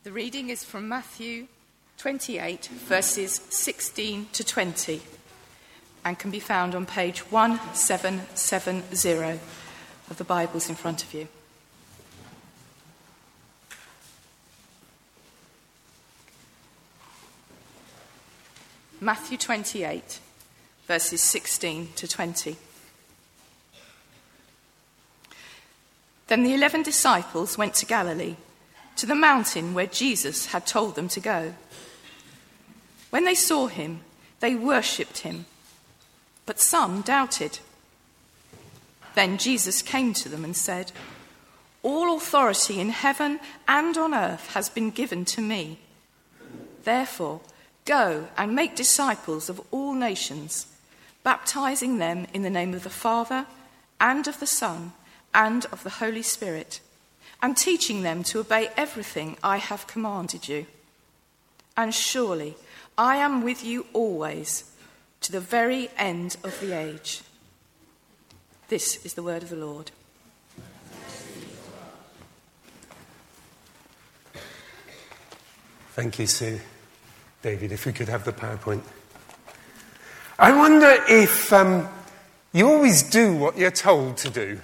The reading is from Matthew 28, verses 16 to 20, and can be found on page 1770 of the Bibles in front of you. Matthew 28, verses 16 to 20. Then the 11 disciples went to Galilee, to the mountain where Jesus had told them to go. When they saw him, they worshipped him, but some doubted. Then Jesus came to them and said, "All authority in heaven and on earth has been given to me. Therefore, go and make disciples of all nations, baptizing them in the name of the Father and of the Son and of the Holy Spirit, and teaching them to obey everything I have commanded you. And surely I am with you always, to the very end of the age." This is the word of the Lord. Thank you, Sue. David, if we could have the PowerPoint. I wonder if you always do what you're told to do.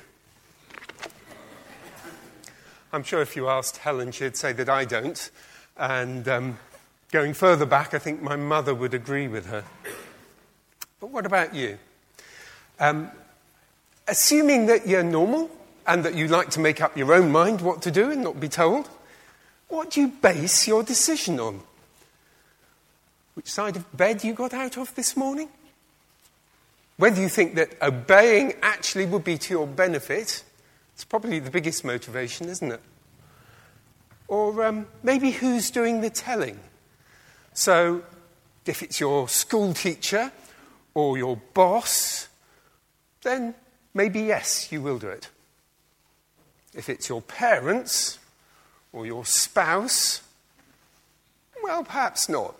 I'm sure if you asked Helen, she'd say that I don't. And going further back, I think my mother would agree with her. But what about you? Assuming that you're normal and that you like to make up your own mind what to do and not be told, what do you base your decision on? Which side of bed you got out of this morning? Whether you think that obeying actually would be to your benefit, it's probably the biggest motivation, isn't it? Or maybe who's doing the telling? So, if it's your school teacher or your boss, then maybe yes, you will do it. If it's your parents or your spouse, well, perhaps not.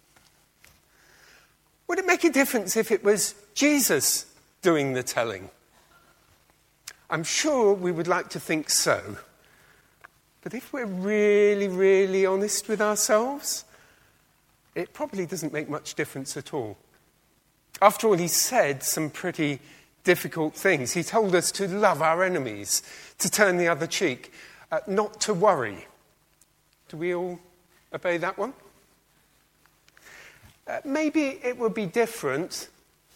Would it make a difference if it was Jesus doing the telling? I'm sure we would like to think so. But if we're really, really honest with ourselves, it probably doesn't make much difference at all. After all, he said some pretty difficult things. He told us to love our enemies, to turn the other cheek, not to worry. Do we all obey that one? Maybe it would be different.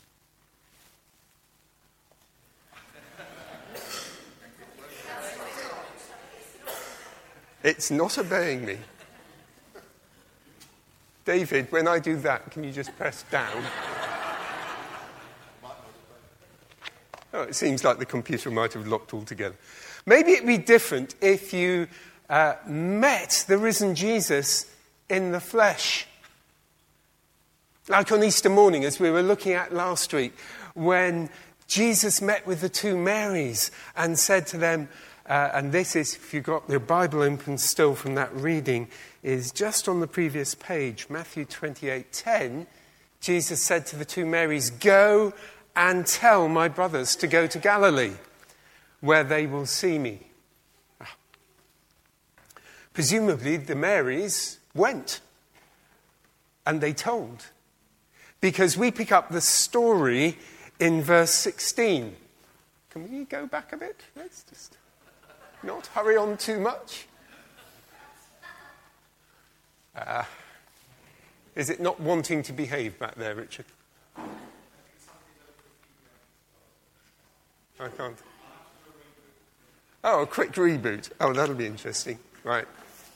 It's not obeying me. David, when I do that, can you just press down? Oh, it seems like the computer might have locked altogether. Maybe it'd be different if you met the risen Jesus in the flesh. Like on Easter morning, as we were looking at last week, when Jesus met with the two Marys and said to them, and this is, if you've got your Bible open still from that reading, is just on the previous page, Matthew 28:10, Jesus said to the two Marys, "Go and tell my brothers to go to Galilee, where they will see me." Presumably the Marys went, and they told. Because we pick up the story in verse 16. Can we go back a bit? Let's just not hurry on too much. Is it not wanting to behave back there, Richard? I can't. Oh, a quick reboot. Oh, that'll be interesting. Right.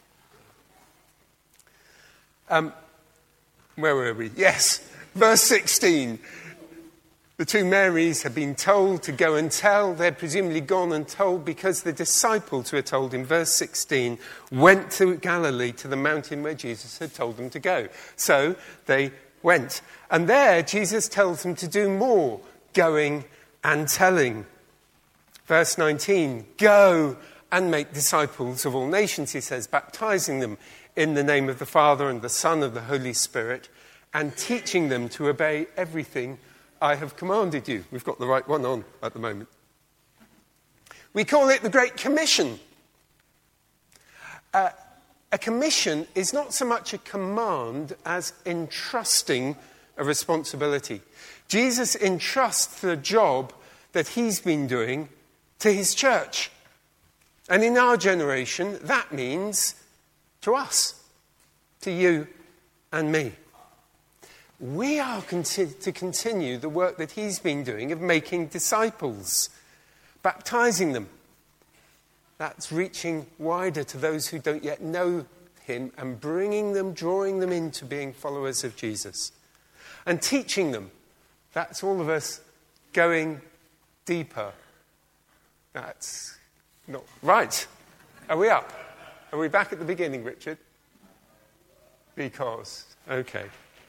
Where were we? Yes. Verse 16, the two Marys had been told to go and tell. They'd presumably gone and told because the disciples who were told in verse 16 went to Galilee, to the mountain where Jesus had told them to go. So they went. And there Jesus tells them to do more, going and telling. Verse 19, "Go and make disciples of all nations," he says, baptizing them in the name of the Father and the Son and the Holy Spirit, and teaching them to obey everything I have commanded you. We've got the right one on at the moment. We call it the Great Commission. A commission is not so much a command as entrusting a responsibility. Jesus entrusts the job that he's been doing to his church. And in our generation, that means to us, to you and me. We are to continue the work that he's been doing of making disciples, baptizing them. That's reaching wider to those who don't yet know him and bringing them, drawing them into being followers of Jesus. And teaching them. That's all of us going deeper. That's not right. Are we up? Are we back at the beginning, Richard? Because, okay.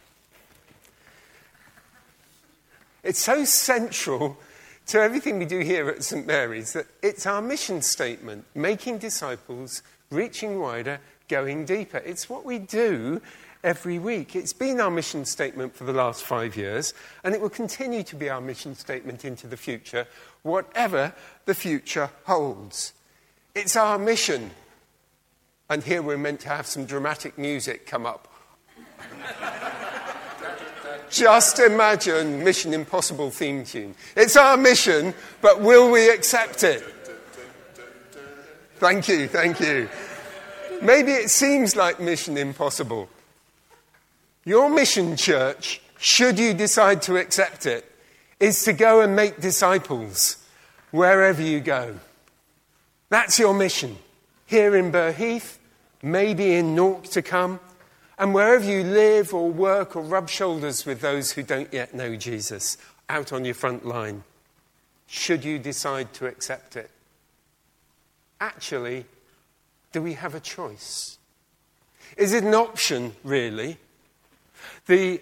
It's so central to everything we do here at St. Mary's that it's our mission statement, making disciples, reaching wider, going deeper. It's what we do every week. It's been our mission statement for the last 5 years, and it will continue to be our mission statement into the future, whatever the future holds. It's our mission. And here we're meant to have some dramatic music come up. Just imagine Mission Impossible theme tune. It's our mission, but will we accept it? Thank you, thank you. Maybe it seems like Mission Impossible. Your mission, church, should you decide to accept it, is to go and make disciples wherever you go. That's your mission. Here in Burheath, maybe in Newark to come, and wherever you live or work or rub shoulders with those who don't yet know Jesus, out on your front line, should you decide to accept it. Actually, do we have a choice? Is it an option, really? The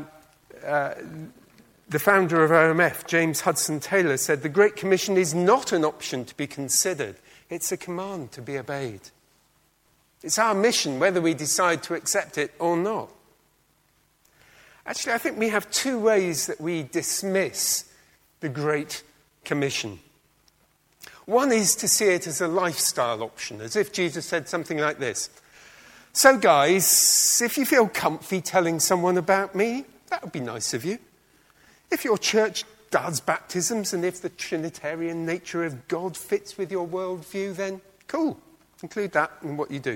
founder of OMF, James Hudson Taylor, said the Great Commission is not an option to be considered. It's a command to be obeyed. It's our mission, whether we decide to accept it or not. Actually, I think we have two ways that we dismiss the Great Commission. One is to see it as a lifestyle option, as if Jesus said something like this. So guys, if you feel comfy telling someone about me, that would be nice of you. If your church does baptisms and if the Trinitarian nature of God fits with your worldview, then cool. Include that in what you do.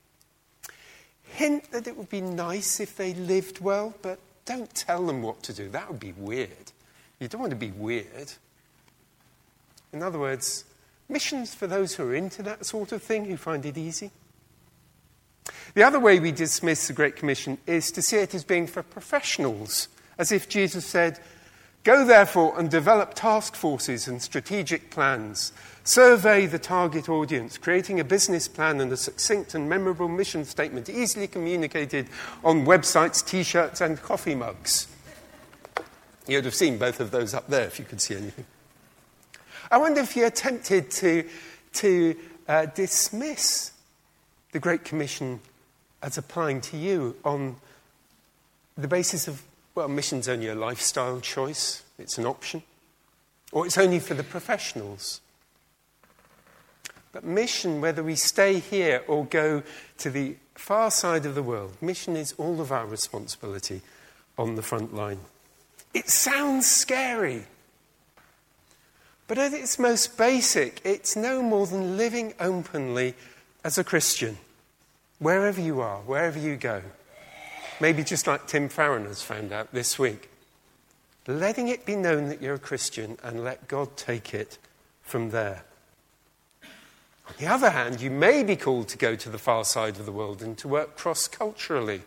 Hint that it would be nice if they lived well, but don't tell them what to do. That would be weird. You don't want to be weird. In other words, missions for those who are into that sort of thing, who find it easy. The other way we dismiss the Great Commission is to see it as being for professionals, as if Jesus said, go therefore and develop task forces and strategic plans. Survey the target audience, creating a business plan and a succinct and memorable mission statement easily communicated on websites, T-shirts and coffee mugs. You'd have seen both of those up there if you could see anything. I wonder if you're tempted to dismiss the Great Commission as applying to you on the basis of, well, mission's only a lifestyle choice, it's an option, or it's only for the professionals. But mission, whether we stay here or go to the far side of the world, mission is all of our responsibility on the front line. It sounds scary, but at its most basic, it's no more than living openly as a Christian, wherever you are, wherever you go. Maybe just like Tim Farron has found out this week. Letting it be known that you're a Christian and let God take it from there. On the other hand, you may be called to go to the far side of the world and to work cross-culturally.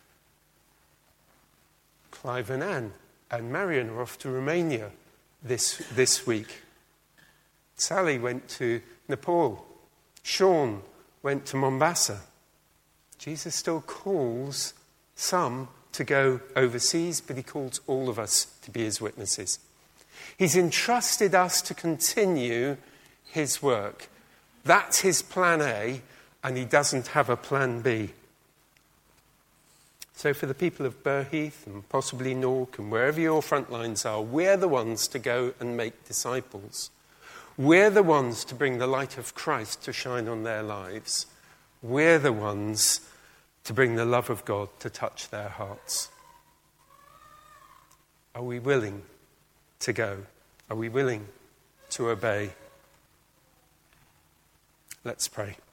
Clive and Anne and Marion are off to Romania this week. Sally went to Nepal. Sean went to Mombasa. Jesus still calls some to go overseas, but he calls all of us to be his witnesses. He's entrusted us to continue his work. That's his plan A, and he doesn't have a plan B. So for the people of Burheath and possibly Newark and wherever your front lines are, we're the ones to go and make disciples. We're the ones to bring the light of Christ to shine on their lives. we're the ones to bring the love of God to touch their hearts. Are we willing to go? Are we willing to obey? Let's pray.